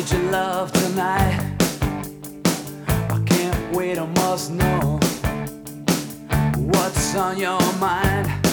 need your love tonight. I can't wait, I must know what's on your mind.